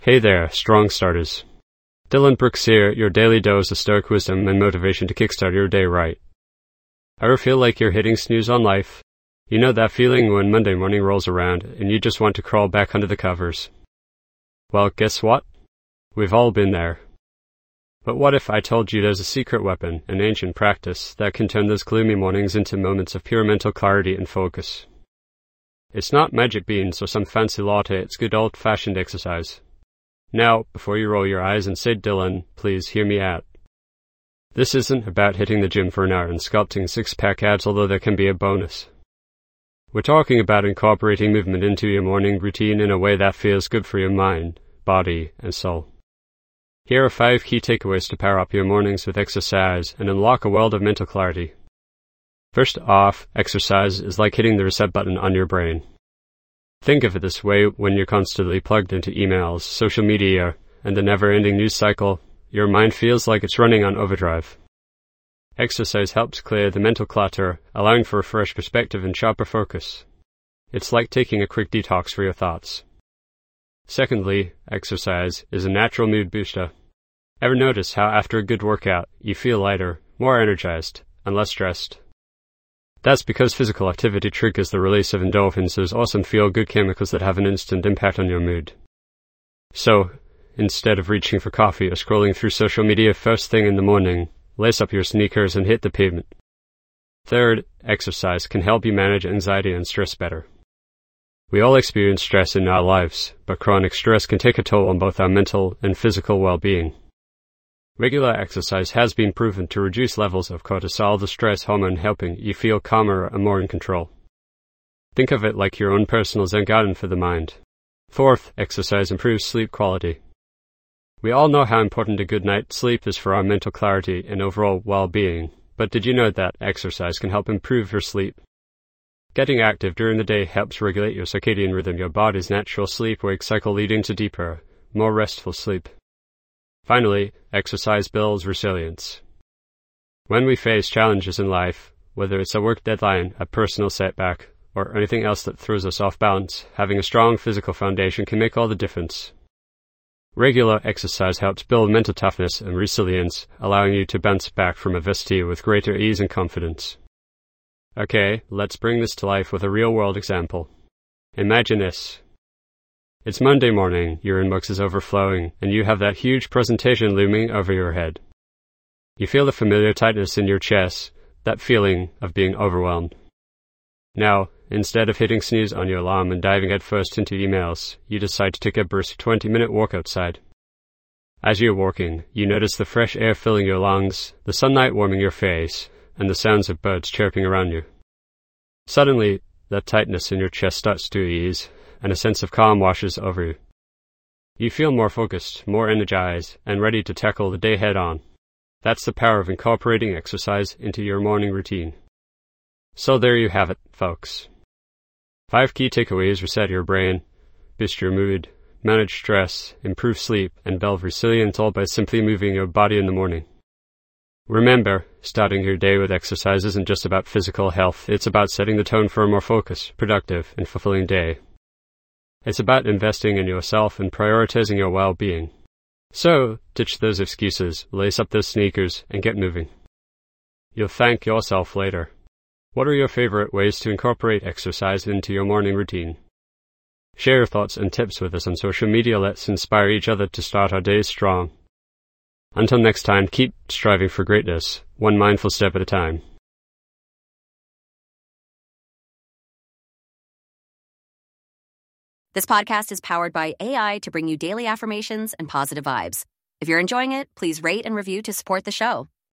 Hey there, strong starters. Dylan Brooks here, your daily dose of stoic wisdom and motivation to kickstart your day right. Ever feel like you're hitting snooze on life? You know that feeling when Monday morning rolls around and you just want to crawl back under the covers? Well, guess what? We've all been there. But what if I told you there's a secret weapon, an ancient practice, that can turn those gloomy mornings into moments of pure mental clarity and focus? It's not magic beans or some fancy latte, it's good old-fashioned exercise. Now, before you roll your eyes and say Dylan, please hear me out. This isn't about hitting the gym for an hour and sculpting six-pack abs, although there can be a bonus. We're talking about incorporating movement into your morning routine in a way that feels good for your mind, body, and soul. Here are 5 key takeaways to power up your mornings with exercise and unlock a world of mental clarity. First off, exercise is like hitting the reset button on your brain. Think of it this way: when you're constantly plugged into emails, social media, and the never-ending news cycle, your mind feels like it's running on overdrive. Exercise helps clear the mental clutter, allowing for a fresh perspective and sharper focus. It's like taking a quick detox for your thoughts. Secondly, exercise is a natural mood booster. Ever notice how after a good workout, you feel lighter, more energized, and less stressed? That's because physical activity triggers the release of endorphins, those awesome feel-good chemicals that have an instant impact on your mood. So, instead of reaching for coffee or scrolling through social media first thing in the morning, lace up your sneakers and hit the pavement. Third, exercise can help you manage anxiety and stress better. We all experience stress in our lives, but chronic stress can take a toll on both our mental and physical well-being. Regular exercise has been proven to reduce levels of cortisol, the stress hormone, helping you feel calmer and more in control. Think of it like your own personal Zen garden for the mind. Fourth, exercise improves sleep quality. We all know how important a good night's sleep is for our mental clarity and overall well-being, but did you know that exercise can help improve your sleep? Getting active during the day helps regulate your circadian rhythm, your body's natural sleep-wake cycle, leading to deeper, more restful sleep. Finally, exercise builds resilience. When we face challenges in life, whether it's a work deadline, a personal setback, or anything else that throws us off balance, having a strong physical foundation can make all the difference. Regular exercise helps build mental toughness and resilience, allowing you to bounce back from adversity with greater ease and confidence. Okay, let's bring this to life with a real-world example. Imagine this. It's Monday morning, your inbox is overflowing, and you have that huge presentation looming over your head. You feel the familiar tightness in your chest, that feeling of being overwhelmed. Now, instead of hitting snooze on your alarm and diving headfirst into emails, you decide to take a brisk 20-minute walk outside. As you're walking, you notice the fresh air filling your lungs, the sunlight warming your face, and the sounds of birds chirping around you. Suddenly, that tightness in your chest starts to ease, and a sense of calm washes over you. You feel more focused, more energized, and ready to tackle the day head-on. That's the power of incorporating exercise into your morning routine. So there you have it, folks. 5 key takeaways: reset your brain, boost your mood, manage stress, improve sleep, and build resilience, all by simply moving your body in the morning. Remember, starting your day with exercise isn't just about physical health, it's about setting the tone for a more focused, productive, and fulfilling day. It's about investing in yourself and prioritizing your well-being. So, ditch those excuses, lace up those sneakers, and get moving. You'll thank yourself later. What are your favorite ways to incorporate exercise into your morning routine? Share your thoughts and tips with us on social media. Let's inspire each other to start our days strong. Until next time, keep striving for greatness, one mindful step at a time. This podcast is powered by AI to bring you daily affirmations and positive vibes. If you're enjoying it, please rate and review to support the show.